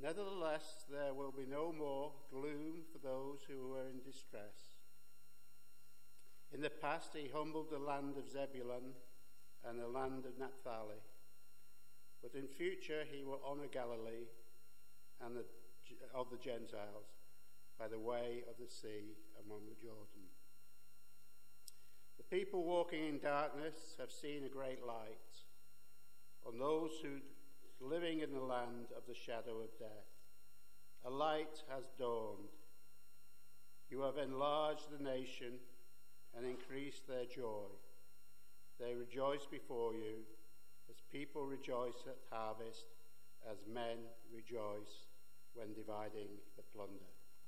Nevertheless, there will be no more gloom for those who were in distress. In the past, he humbled the land of Zebulun and the land of Naphtali. But in future, he will honor Galilee and of the Gentiles by the way of the sea among the Jordan. The people walking in darkness have seen a great light. On those who living in the land of the shadow of death, a light has dawned. You have enlarged the nation and increased their joy. They rejoice before you as people rejoice at harvest, as men rejoice when dividing the plunder.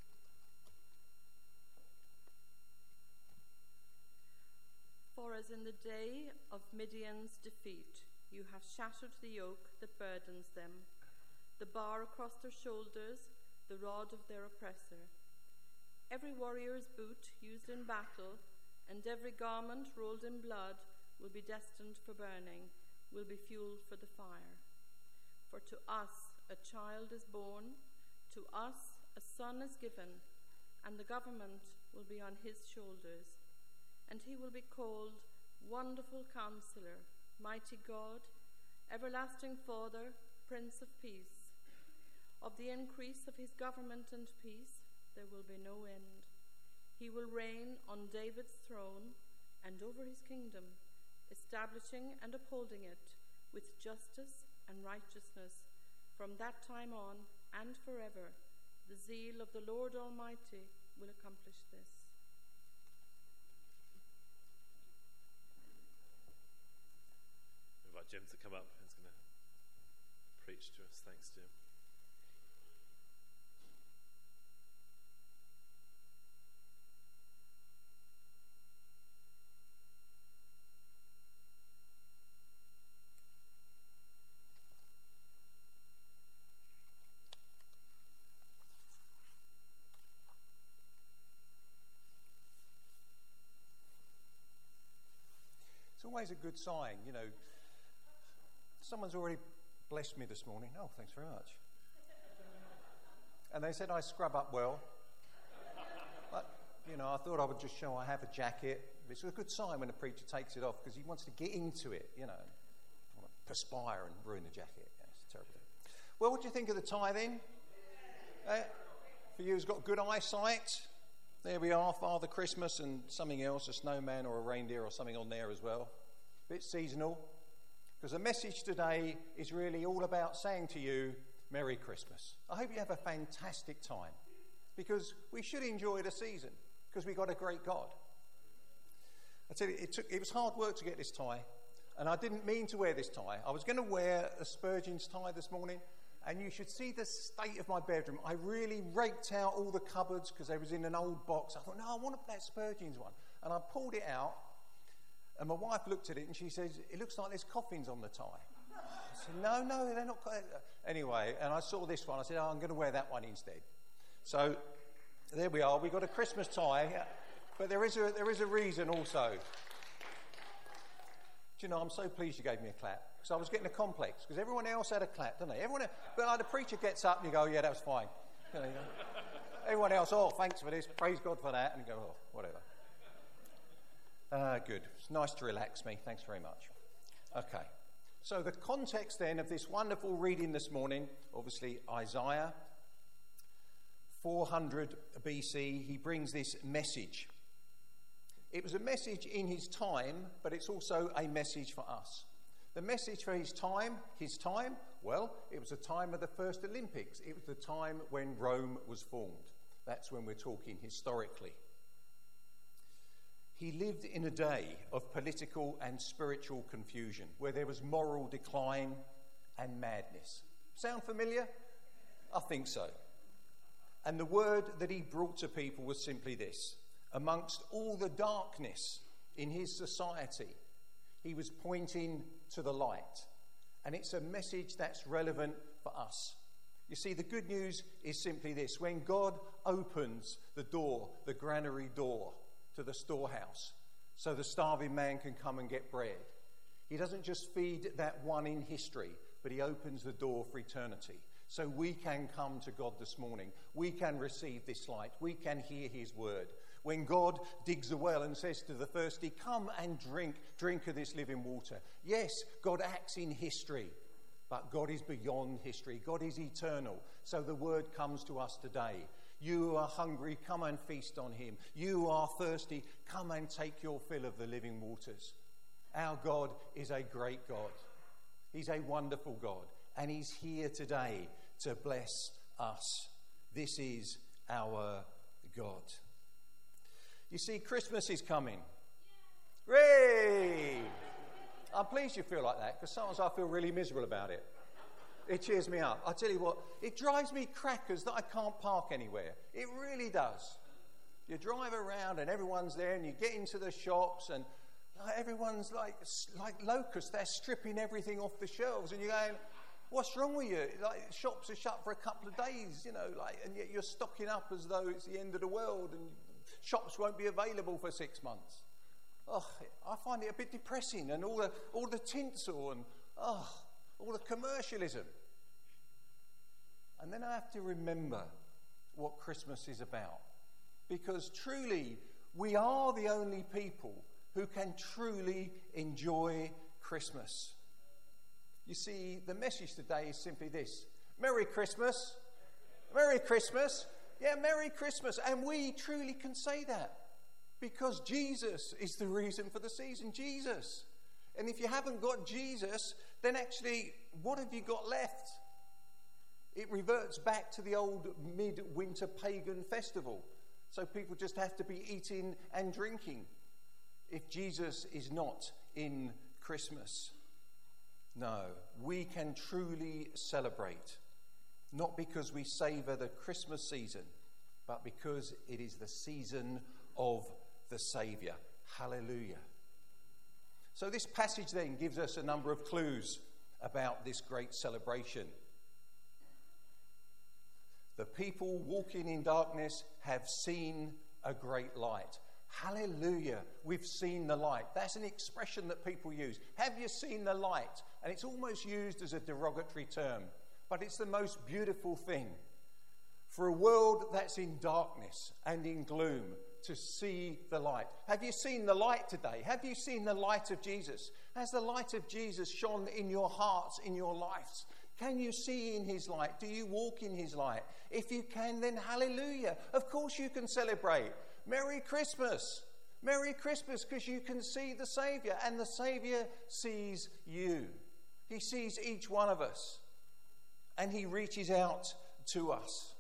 For as in the day of Midian's defeat, you have shattered the yoke that burdens them, the bar across their shoulders, the rod of their oppressor. Every warrior's boot used in battle and every garment rolled in blood will be destined for burning, will be fuel for the fire. For to us a child is born, to us a son is given, and the government will be on his shoulders. And he will be called Wonderful Counselor, Mighty God, Everlasting Father, Prince of Peace. Of the increase of his government and peace there will be no end. He will reign on David's throne and over his kingdom, establishing and upholding it with justice and righteousness from that time on and forever. The zeal of the Lord Almighty will accomplish this. Invite Jim to come up. He's going to preach to us. Thanks, Jim. It's always a good sign, you know. Someone's already blessed me this morning. Oh, thanks very much. And they said I scrub up well. But, you know, I thought I would just show I have a jacket. It's a good sign when a preacher takes it off because he wants to get into it, you know. I want to perspire and ruin the jacket. Yeah, it's terrible. Well, what do you think of the tie then? For you who's got good eyesight, there we are, Father Christmas and something else, a snowman or a reindeer or something on there as well. A bit seasonal. Because the message today is really all about saying to you, Merry Christmas. I hope you have a fantastic time. Because we should enjoy the season. Because we've got a great God. I tell you, it was hard work to get this tie. And I didn't mean to wear this tie. I was going to wear a Spurgeon's tie this morning. And you should see the state of my bedroom. I really raked out all the cupboards because they was in an old box. I thought, no, I want that Spurgeon's one. And I pulled it out. And my wife looked at it and she says, it looks like there's coffins on the tie. I said, no, they're not. Anyway, and I saw this one. I said, I'm going to wear that one instead. So there we are. We've got a Christmas tie. But there is a reason also. Do you know, I'm so pleased you gave me a clap. Because I was getting a complex. Because everyone else had a clap, didn't they? But like the preacher gets up and you go, yeah, that was fine. You know, everyone else, oh, thanks for this. Praise God for that. And you go, oh, whatever. Good. It's nice to relax me. Thanks very much. Okay. So the context then of this wonderful reading this morning, obviously Isaiah, 400 BC, he brings this message. It was a message in his time, but it's also a message for us. The message for his time, well, it was the time of the first Olympics. It was the time when Rome was formed. That's when we're talking historically. He lived in a day of political and spiritual confusion, where there was moral decline and madness. Sound familiar? I think so. And the word that he brought to people was simply this. Amongst all the darkness in his society, he was pointing to the light. And it's a message that's relevant for us. You see, the good news is simply this. When God opens the door, the granary door, to the storehouse, so the starving man can come and get bread, he doesn't just feed that one in history, but he opens the door for eternity. so we can come to God this morning. We can receive this light. We can hear his word. When God digs a well and says to the thirsty, come and drink of this living water. Yes, God acts in history, but God is beyond history. God is eternal. So the word comes to us today. You are hungry, come and feast on him. You are thirsty, come and take your fill of the living waters. Our God is a great God. He's a wonderful God, and he's here today to bless us. This is our God. You see, Christmas is coming. Hooray! I'm pleased you feel like that, because sometimes I feel really miserable about it. It cheers me up. I tell you what, it drives me crackers that I can't park anywhere. It really does. You drive around and everyone's there, and you get into the shops and everyone's like locusts. They're stripping everything off the shelves, and you're going, what's wrong with you? Like, shops are shut for a couple of days, and yet you're stocking up as though it's the end of the world, and shops won't be available for 6 months. Oh, I find it a bit depressing, and all the tinsel and all the commercialism. And then I have to remember what Christmas is about, because truly we are the only people who can truly enjoy Christmas. You see, the message today is simply this: Merry Christmas. Merry Christmas. Yeah, Merry Christmas. And we truly can say that because Jesus is the reason for the season. Jesus. And if you haven't got Jesus, then actually, what have you got left? It reverts back to the old midwinter pagan festival. So people just have to be eating and drinking if Jesus is not in Christmas. No, we can truly celebrate, not because we savour the Christmas season, but because it is the season of the Saviour. Hallelujah. So this passage then gives us a number of clues about this great celebration. The people walking in darkness have seen a great light. Hallelujah, we've seen the light. That's an expression that people use. Have you seen the light? And it's almost used as a derogatory term, but it's the most beautiful thing. For a world that's in darkness and in gloom, to see the light. Have you seen the light today? Have you seen the light of Jesus? Has the light of Jesus shone in your hearts, in your lives? Can you see in his light? Do you walk in his light? If you can, then hallelujah. Of course you can celebrate. Merry Christmas. Merry Christmas, because you can see the Saviour, and the Saviour sees you. He sees each one of us, and he reaches out to us.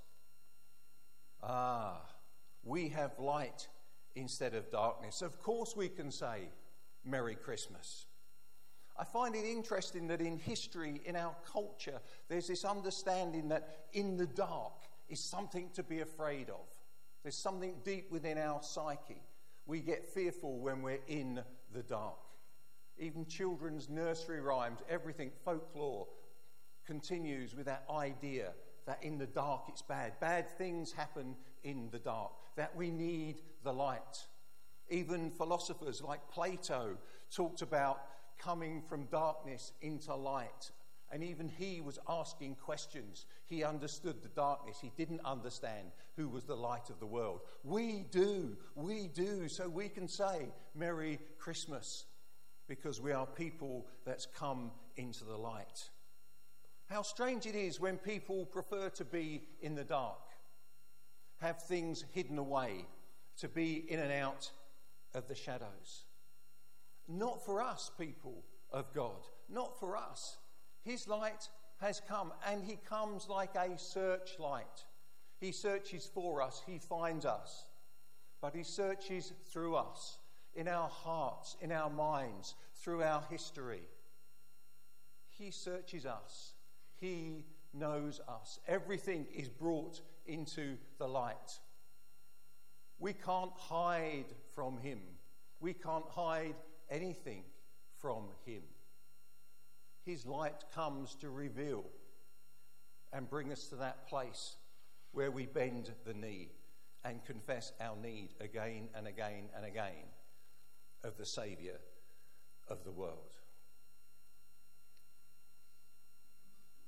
We have light instead of darkness. Of course we can say Merry Christmas. I find it interesting that in history, in our culture, there's this understanding that in the dark is something to be afraid of. There's something deep within our psyche. We get fearful when we're in the dark. Even children's nursery rhymes, everything, folklore, continues with that idea that in the dark it's bad. Bad things happen in the dark, that we need the light. Even philosophers like Plato talked about coming from darkness into light. And even he was asking questions. He understood the darkness. He didn't understand who was the light of the world. We do. So we can say Merry Christmas, because we are people that's come into the light. How strange it is when people prefer to be in the dark, have things hidden away, to be in and out of the shadows. Not for us, people of God. Not for us. His light has come, and he comes like a searchlight. He searches for us. He finds us. But he searches through us, in our hearts, in our minds, through our history. He searches us. He knows us. Everything is brought into the light. We can't hide from him. We can't hide anything from him. His light comes to reveal and bring us to that place where we bend the knee and confess our need again and again and again of the Saviour of the world.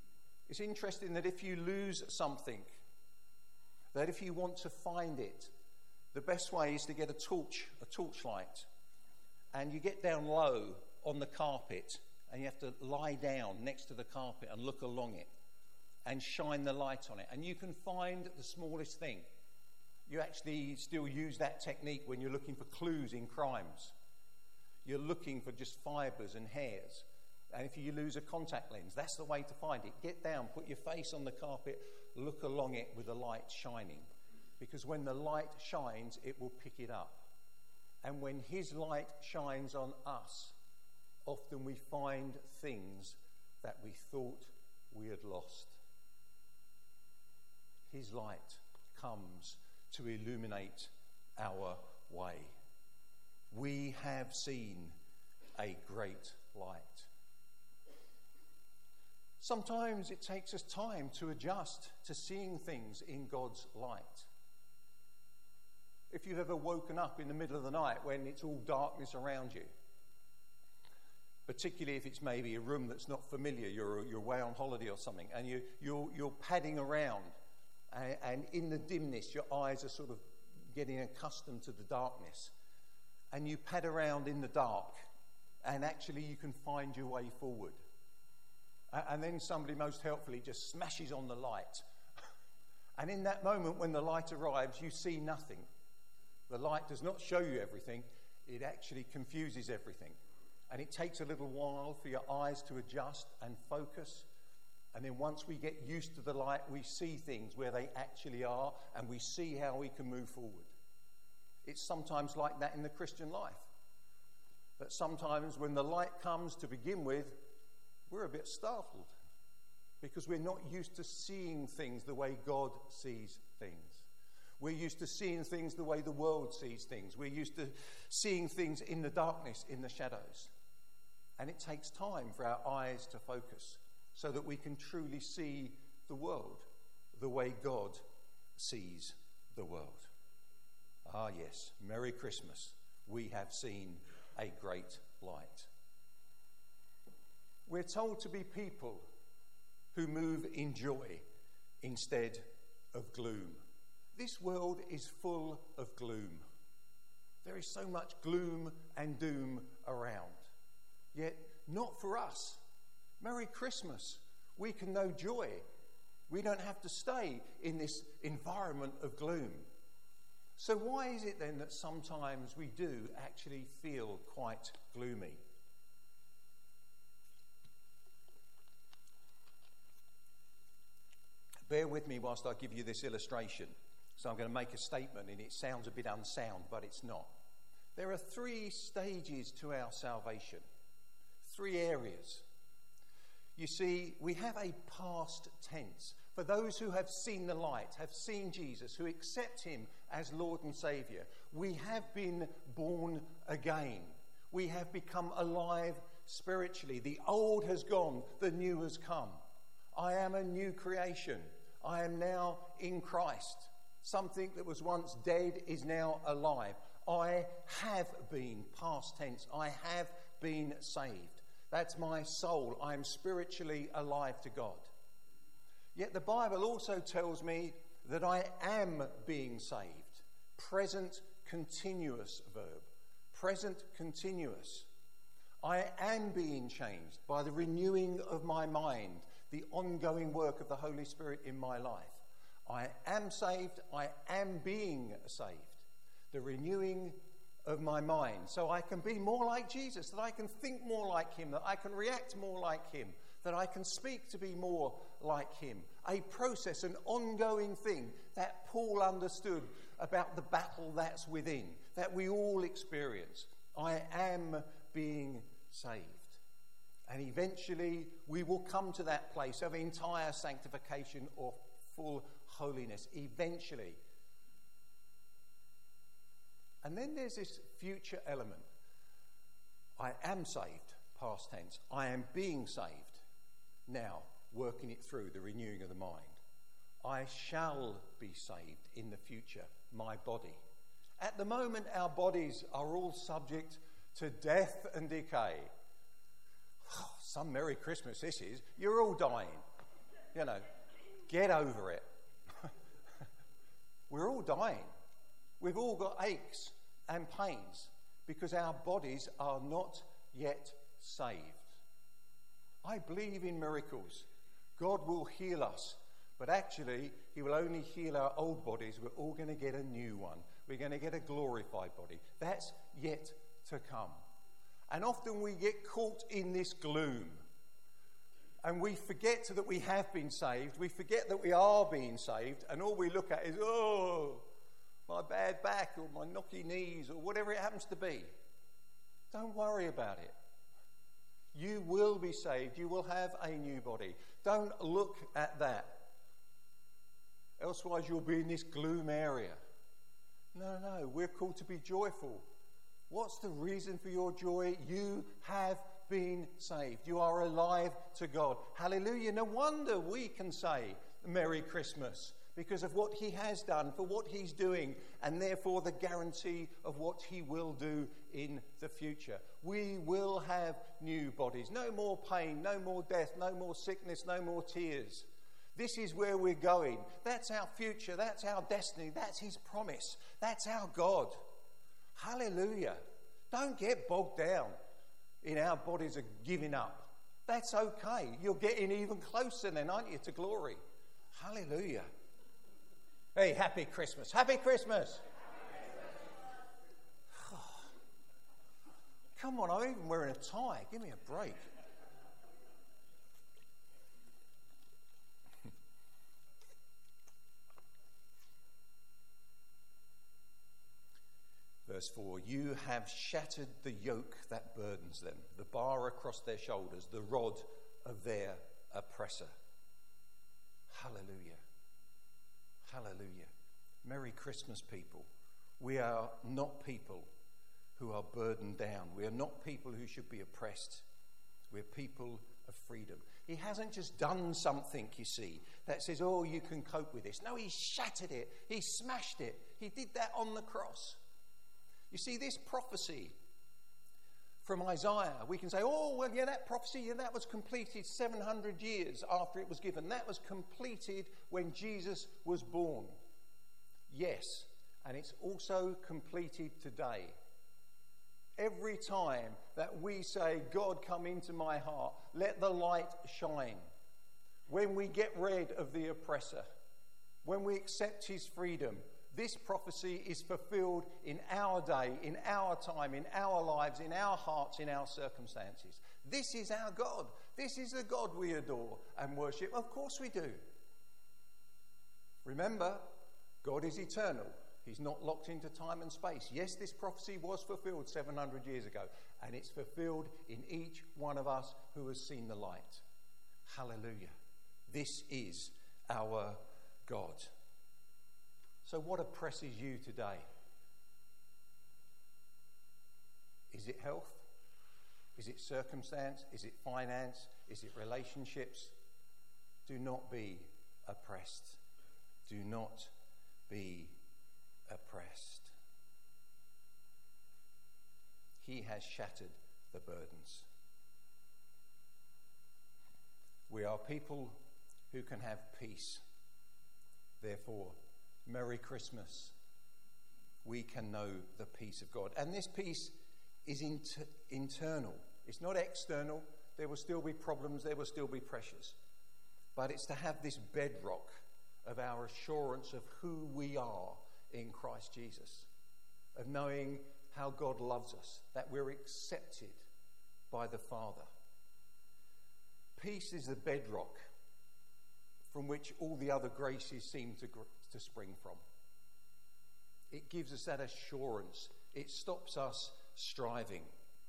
It's interesting that if you lose something, that if you want to find it, the best way is to get a torchlight, and you get down low on the carpet, and you have to lie down next to the carpet and look along it and shine the light on it, and you can find the smallest thing. You actually still use that technique when you're looking for clues in crimes. You're looking for just fibres and hairs. And if you lose a contact lens, that's the way to find it. Get down, put your face on the carpet, look along it with the light shining. Because when the light shines, it will pick it up. And when his light shines on us, often we find things that we thought we had lost. His light comes to illuminate our way. We have seen a great light. Sometimes it takes us time to adjust to seeing things in God's light. If you've ever woken up in the middle of the night when it's all darkness around you, particularly if it's maybe a room that's not familiar, you're away on holiday or something, and you're padding around, and in the dimness your eyes are sort of getting accustomed to the darkness, and you pad around in the dark, and actually you can find your way forward. And then somebody most helpfully just smashes on the light. And in that moment when the light arrives, you see nothing. The light does not show you everything. It actually confuses everything. And it takes a little while for your eyes to adjust and focus. And then once we get used to the light, we see things where they actually are, and we see how we can move forward. It's sometimes like that in the Christian life. That sometimes when the light comes to begin with, we're a bit startled because we're not used to seeing things the way God sees things. We're used to seeing things the way the world sees things. We're used to seeing things in the darkness, in the shadows. And it takes time for our eyes to focus so that we can truly see the world the way God sees the world. Ah, yes, Merry Christmas. We have seen a great light. We're told to be people who move in joy instead of gloom. This world is full of gloom. There is so much gloom and doom around. Yet, not for us. Merry Christmas. We can know joy. We don't have to stay in this environment of gloom. So why is it then that sometimes we do actually feel quite gloomy? Bear with me whilst I give you this illustration. So I'm going to make a statement, and it sounds a bit unsound, but it's not. There are 3 stages to our salvation. 3 areas. You see, we have a past tense. For those who have seen the light, have seen Jesus, who accept him as Lord and Saviour, we have been born again. We have become alive spiritually. The old has gone, the new has come. I am a new creation. I am now in Christ. Something that was once dead is now alive. I have been, past tense, I have been saved. That's my soul. I am spiritually alive to God. Yet the Bible also tells me that I am being saved. Present continuous verb. Present continuous. I am being changed by the renewing of my mind, the ongoing work of the Holy Spirit in my life. I am saved. I am being saved. The renewing of my mind, so I can be more like Jesus, that I can think more like him, that I can react more like him, that I can speak to be more like him. A process, an ongoing thing that Paul understood about the battle that's within, that we all experience. I am being saved. And eventually we will come to that place of entire sanctification or full holiness. Eventually. And then there's this future element. I am saved, past tense. I am being saved. Now, working it through, the renewing of the mind. I shall be saved in the future, my body. At the moment, our bodies are all subject to death and decay. Some Merry Christmas this is. You're all dying. Get over it. We're all dying. We've all got aches and pains because our bodies are not yet saved. I believe in miracles. God will heal us, but actually he will only heal our old bodies. We're all going to get a new one. We're going to get a glorified body. That's yet to come. And often we get caught in this gloom and we forget that we have been saved. We forget that we are being saved, and all we look at is, oh, my bad back or my knocky knees or whatever it happens to be. Don't worry about it. You will be saved. You will have a new body. Don't look at that. Elsewise you'll be in this gloom area. No, we're called to be joyful. What's the reason for your joy? You have been saved. You are alive to God. Hallelujah. No wonder we can say Merry Christmas, because of what he has done, for what he's doing, and therefore the guarantee of what he will do in the future. We will have new bodies. No more pain, no more death, no more sickness, no more tears. This is where we're going. That's our future. That's our destiny. That's his promise. That's our God. Hallelujah. Don't get bogged down in our bodies are giving up. That's okay. You're getting even closer then, aren't you, to glory? Hallelujah. Hey, happy Christmas. Happy Christmas. Come on, I'm even wearing a tie. Give me a break. Verse 4, you have shattered the yoke that burdens them, the bar across their shoulders, the rod of their oppressor. Hallelujah. Hallelujah. Merry Christmas, people. We are not people who are burdened down. We are not people who should be oppressed. We're people of freedom. He hasn't just done something, you see, that says, oh, you can cope with this. No, he shattered it. He smashed it. He did that on the cross. You see, this prophecy from Isaiah, we can say, oh, well, yeah, that prophecy, yeah, that was completed 700 years after it was given. That was completed when Jesus was born. Yes, and it's also completed today. Every time that we say, God, come into my heart, let the light shine. When we get rid of the oppressor, when we accept his freedom, this prophecy is fulfilled in our day, in our time, in our lives, in our hearts, in our circumstances. This is our God. This is the God we adore and worship. Of course we do. Remember, God is eternal. He's not locked into time and space. Yes, this prophecy was fulfilled 700 years ago, and it's fulfilled in each one of us who has seen the light. Hallelujah. This is our God. So what oppresses you today? Is it health? Is it circumstance? Is it finance? Is it relationships? Do not be oppressed. Do not be oppressed. He has shattered the burdens. We are people who can have peace. Therefore, Merry Christmas. We can know the peace of God. And this peace is internal. It's not external. There will still be problems. There will still be pressures. But it's to have this bedrock of our assurance of who we are in Christ Jesus. Of knowing how God loves us. That we're accepted by the Father. Peace is the bedrock from which all the other graces seem to spring from. It gives us that assurance. It stops us striving.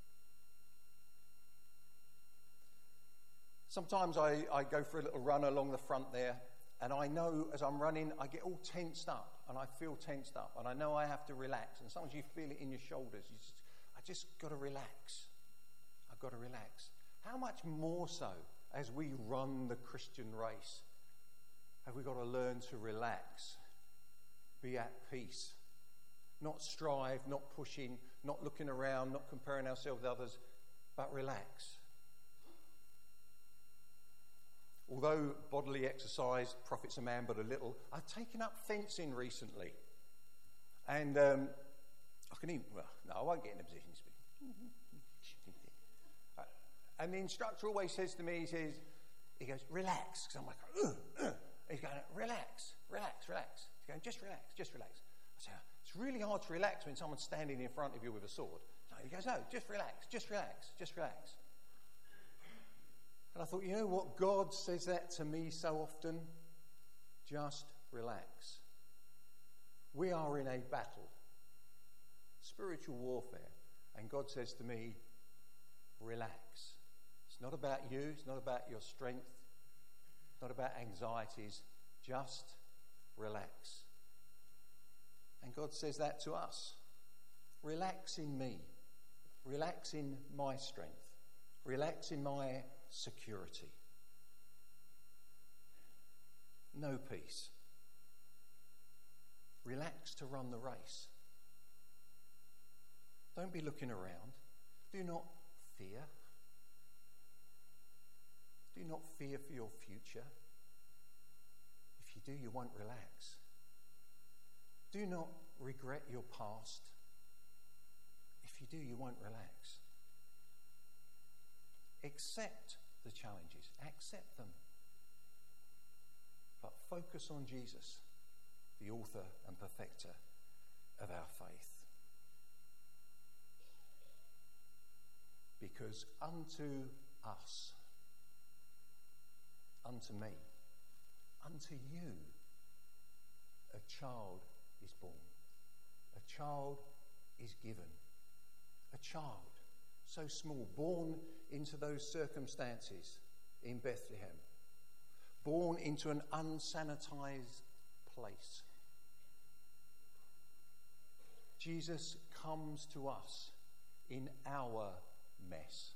Sometimes I go for a little run along the front there, and I know as I'm running, I get all tensed up, and I feel tensed up, and I know I have to relax. And sometimes you feel it in your shoulders. I just got to relax. I've got to relax. How much more so as we run the Christian race? Have we got to learn to relax, be at peace, not strive, not pushing, not looking around, not comparing ourselves with others, but relax. although bodily exercise profits a man but a little, I've taken up fencing recently. And I won't get in a position to speak. And the instructor always says to me, he goes, relax. Because I'm like, He's going, relax. He's going, just relax. I say, it's really hard to relax when someone's standing in front of you with a sword. No, he goes, no, just relax. And I thought, you know what? God says that to me so often. Just relax. We are in a battle, spiritual warfare. And God says to me, relax. It's not about you. It's not about your strength. It's not about anxieties. Just relax. And God says that to us. Relax in me. Relax in my strength. Relax in my security. No peace. Relax to run the race. Don't be looking around. Do not fear. Do not fear for your future. If you do, you won't relax. Do not regret your past. If you do, you won't relax. Accept the challenges. Accept them. But focus on Jesus, the author and perfecter of our faith. Because unto us, unto me, unto you, a child is born. A child is given. A child, so small, born into those circumstances in Bethlehem. Born into an unsanitized place. Jesus comes to us in our mess.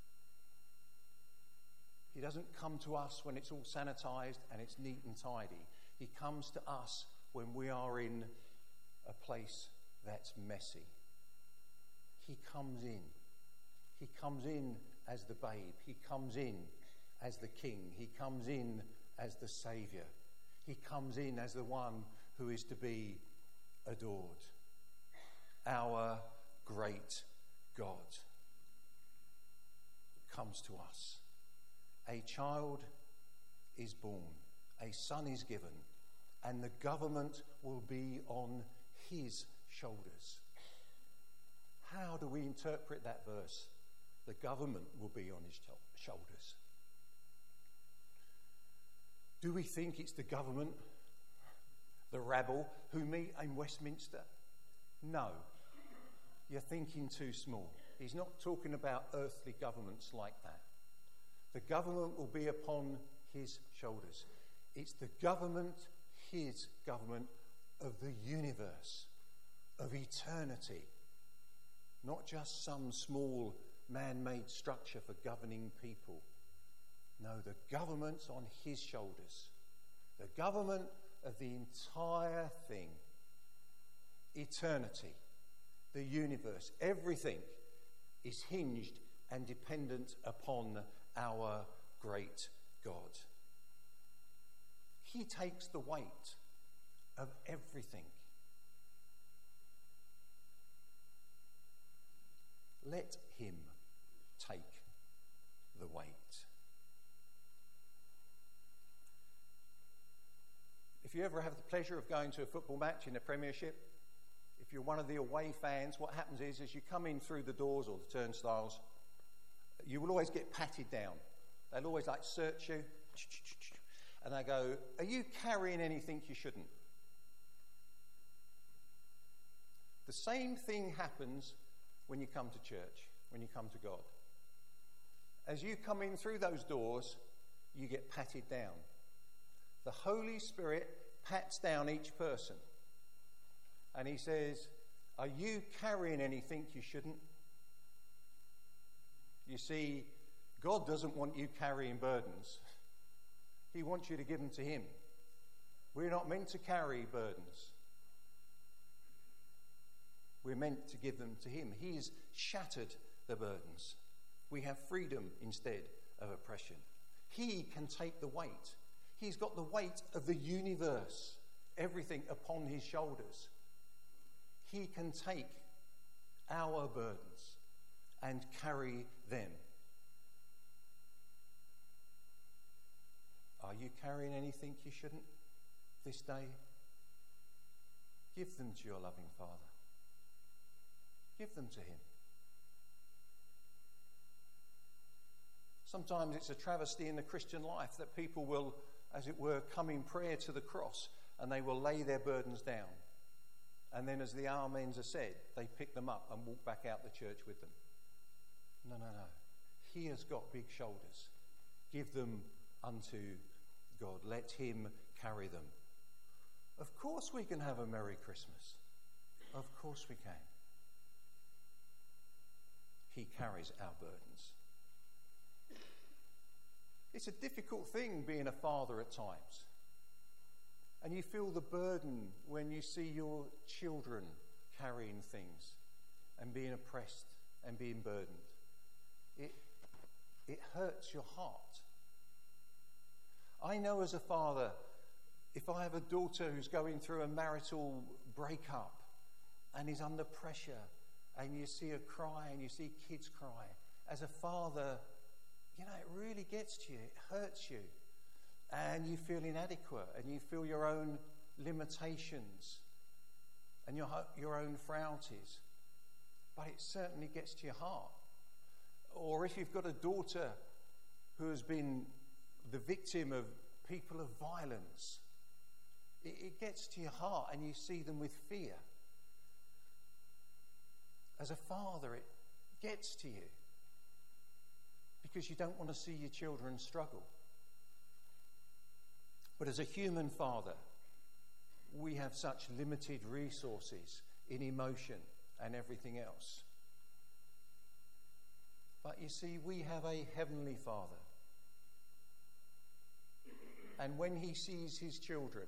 He doesn't come to us when it's all sanitized and it's neat and tidy. He comes to us when we are in a place that's messy. He comes in. He comes in as the babe. He comes in as the king. He comes in as the saviour. He comes in as the one who is to be adored. Our great God comes to us. A child is born, a son is given, and the government will be on his shoulders. How do we interpret that verse? The government will be on his shoulders. Do we think it's the government, the rabble, who meet in Westminster? No. You're thinking too small. He's not talking about earthly governments like that. The government will be upon his shoulders. It's the government, his government, of the universe, of eternity. Not just some small man-made structure for governing people. No, the government's on his shoulders. The government of the entire thing. Eternity. The universe. Everything is hinged and dependent upon our great God. He takes the weight of everything. Let him take the weight. If you ever have the pleasure of going to a football match in the Premiership, if you're one of the away fans, what happens is as you come in through the doors or the turnstiles, you will always get patted down. They'll always search you, and they go, are you carrying anything you shouldn't? The same thing happens when you come to church, when you come to God. As you come in through those doors, you get patted down. The Holy Spirit pats down each person. And he says, are you carrying anything you shouldn't? You see, God doesn't want you carrying burdens. He wants you to give them to him. We're not meant to carry burdens. We're meant to give them to him. He has shattered the burdens. We have freedom instead of oppression. He can take the weight. He's got the weight of the universe, everything upon his shoulders. He can take our burdens and carry them. Are you carrying anything you shouldn't this day? Give them to your loving Father. Give them to him. Sometimes it's a travesty in the Christian life that people will, as it were, come in prayer to the cross and they will lay their burdens down. And then as the amens are said, they pick them up and walk back out the church with them. No. He has got big shoulders. Give them unto God. Let him carry them. Of course we can have a Merry Christmas. Of course we can. He carries our burdens. It's a difficult thing being a father at times. And you feel the burden when you see your children carrying things and being oppressed and being burdened. It hurts your heart. I know as a father, if I have a daughter who's going through a marital breakup and is under pressure, and you see her cry and you see kids cry, as a father, you know, it really gets to you. It hurts you. And you feel inadequate, and you feel your own limitations and your own frailties. But it certainly gets to your heart. Or if you've got a daughter who has been the victim of people of violence, it gets to your heart and you see them with fear. As a father, it gets to you because you don't want to see your children struggle. But as a human father, we have such limited resources in emotion and everything else. But you see, we have a heavenly Father. And when he sees his children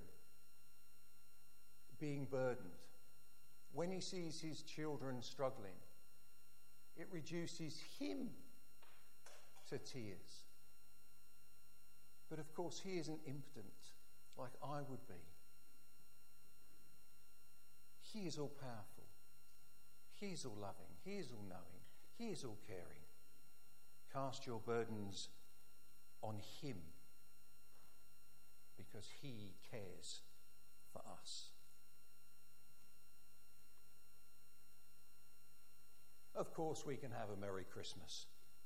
being burdened, when he sees his children struggling, it reduces him to tears. But of course, he isn't impotent like I would be. He is all powerful. He is all loving. He is all knowing. He is all caring. Cast your burdens on him because he cares for us. Of course, we can have a Merry Christmas.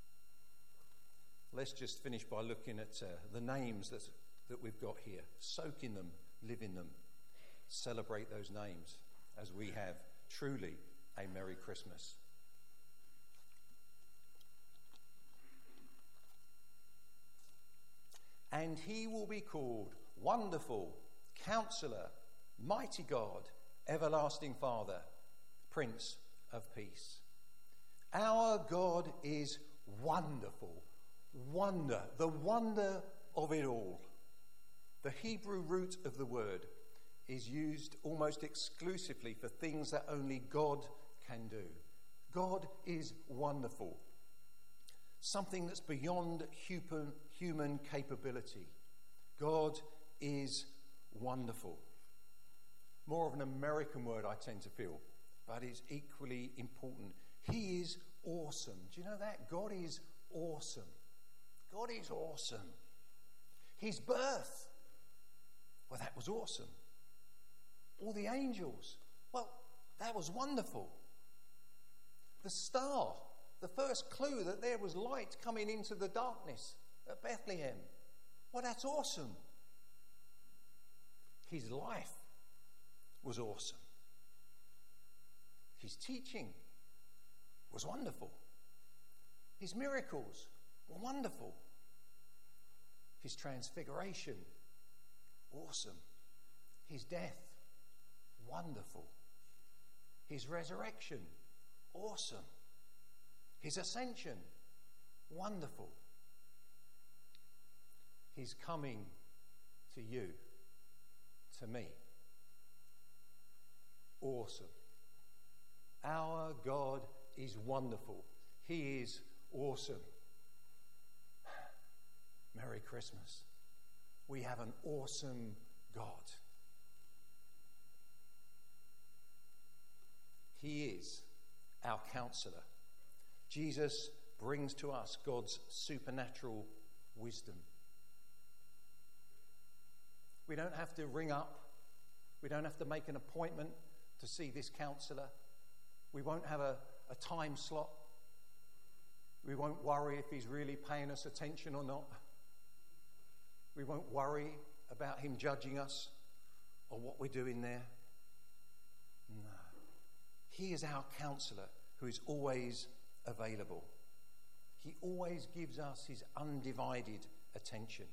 Let's just finish by looking at the names that we've got here. Soak in them, live in them. Celebrate those names as we have truly a Merry Christmas. And he will be called Wonderful, Counselor, Mighty God, Everlasting Father, Prince of Peace. Our God is wonderful. Wonder, the wonder of it all. The Hebrew root of the word is used almost exclusively for things that only God can do. God is wonderful. Something that's beyond human capability. God is wonderful. More of an American word, I tend to feel, but it's equally important. He is awesome. Do you know that? God is awesome. God is awesome. His birth, well, that was awesome. All the angels, well, that was wonderful. The star, the first clue that there was light coming into the darkness at Bethlehem, well, that's awesome. His life was awesome. His teaching was wonderful. His miracles were wonderful. His transfiguration, awesome. His death, wonderful. His resurrection, awesome. His ascension, wonderful. His coming to you, to me, awesome. Our God is wonderful. He is awesome. Merry Christmas. We have an awesome God. He is our counselor. Jesus brings to us God's supernatural wisdom. We don't have to ring up. We don't have to make an appointment to see this counselor. We won't have a time slot. We won't worry if he's really paying us attention or not. We won't worry about him judging us or what we're doing there. No. He is our counselor who is always available. He always gives us his undivided attention.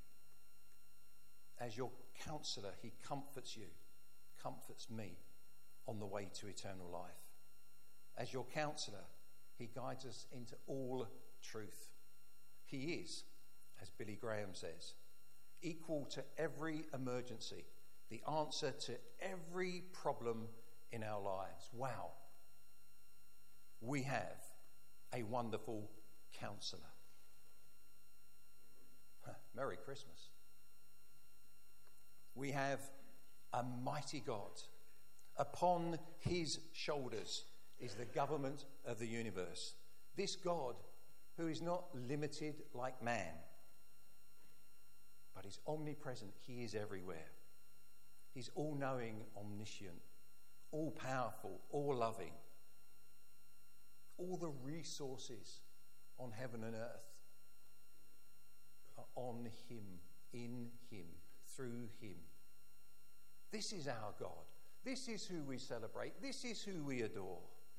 As your counselor, he comforts you, comforts me on the way to eternal life. As your counselor, he guides us into all truth. He is, as Billy Graham says, equal to every emergency, the answer to every problem in our lives. Wow. We have a wonderful counselor. Merry Christmas. We have a mighty God. Upon his shoulders is the government of the universe. This God, who is not limited like man, but is omnipresent. He is everywhere. He's all-knowing, omniscient, all-powerful, all-loving. All the resources on heaven and earth are on him, in him, through him. This is our God. This is who we celebrate. This is who we adore.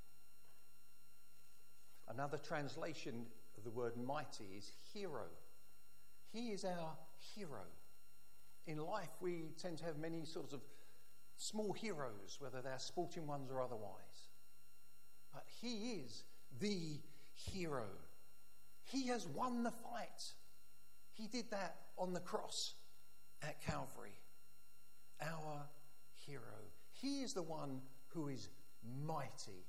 Another translation of the word mighty is hero. He is our hero. In life, we tend to have many sorts of small heroes, whether they're sporting ones or otherwise. But he is the hero. He has won the fight. He did that on the cross at Calvary. Our hero. He is the one who is mighty.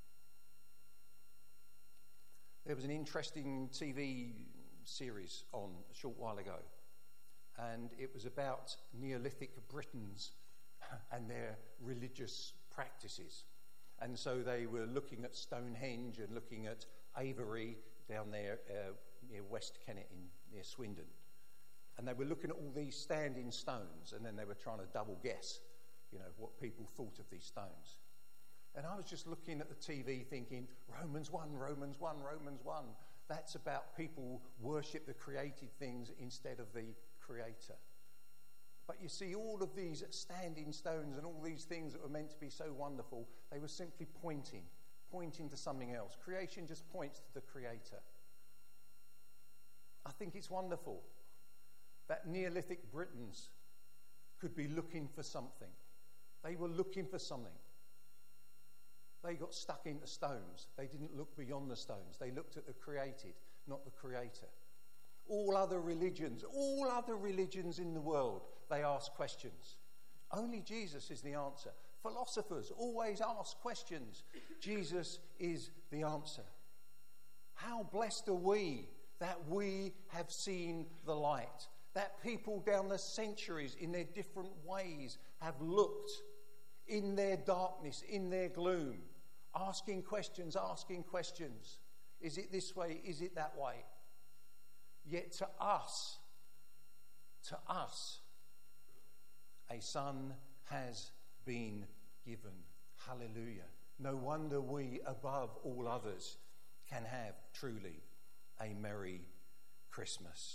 There was an interesting TV series on a short while ago, and it was about Neolithic Britons and their religious practices. And so they were looking at Stonehenge and looking at Avery down there near West Kennet near Swindon. And they were looking at all these standing stones, and then they were trying to double guess, what people thought of these stones. And I was just looking at the TV thinking, Romans 1, Romans 1, Romans 1. That's about people worship the created things instead of the creator. But you see, all of these standing stones and all these things that were meant to be so wonderful, they were simply pointing to something else. Creation just points to the creator. I think it's wonderful that Neolithic Britons could be looking for something. They were looking for something. They got stuck into stones. They didn't look beyond the stones. They looked at the created, not the creator. All other religions in the world, they ask questions. Only Jesus is the answer. Philosophers always ask questions. Jesus is the answer. How blessed are we that we have seen the light, that people down the centuries in their different ways have looked in their darkness, in their gloom, asking questions. Is it this way? Is it that way? Yet to us, a son has been given. Hallelujah. No wonder we, above all others, can have truly a merry Christmas.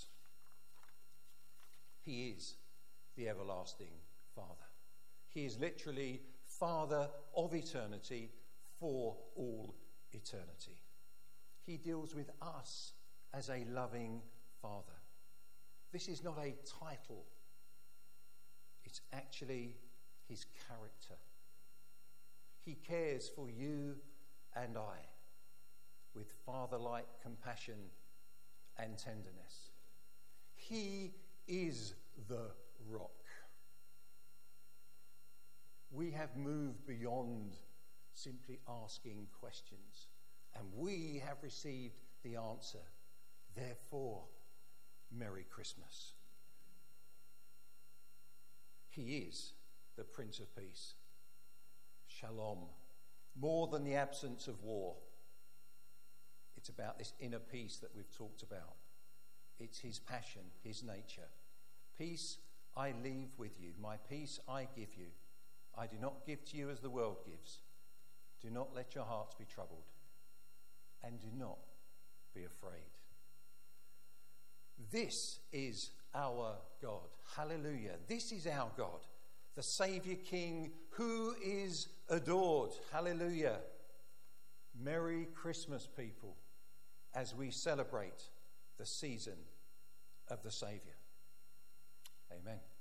He is the everlasting Father. He is literally Father of eternity for all eternity. He deals with us as a loving Father. This is not a title. It's actually his character. He cares for you and I with father-like compassion and tenderness. He is the rock. We have moved beyond simply asking questions, and we have received the answer. Therefore, Merry Christmas. He is the Prince of Peace. Shalom. More than the absence of war. It's about this inner peace that we've talked about. It's his passion, his nature. Peace I leave with you. My peace I give you. I do not give to you as the world gives. Do not let your hearts be troubled. And do not be afraid. This is our God. Hallelujah. This is our God. The Saviour King who is adored. Hallelujah. Merry Christmas, people, as we celebrate the season of the Saviour. Amen.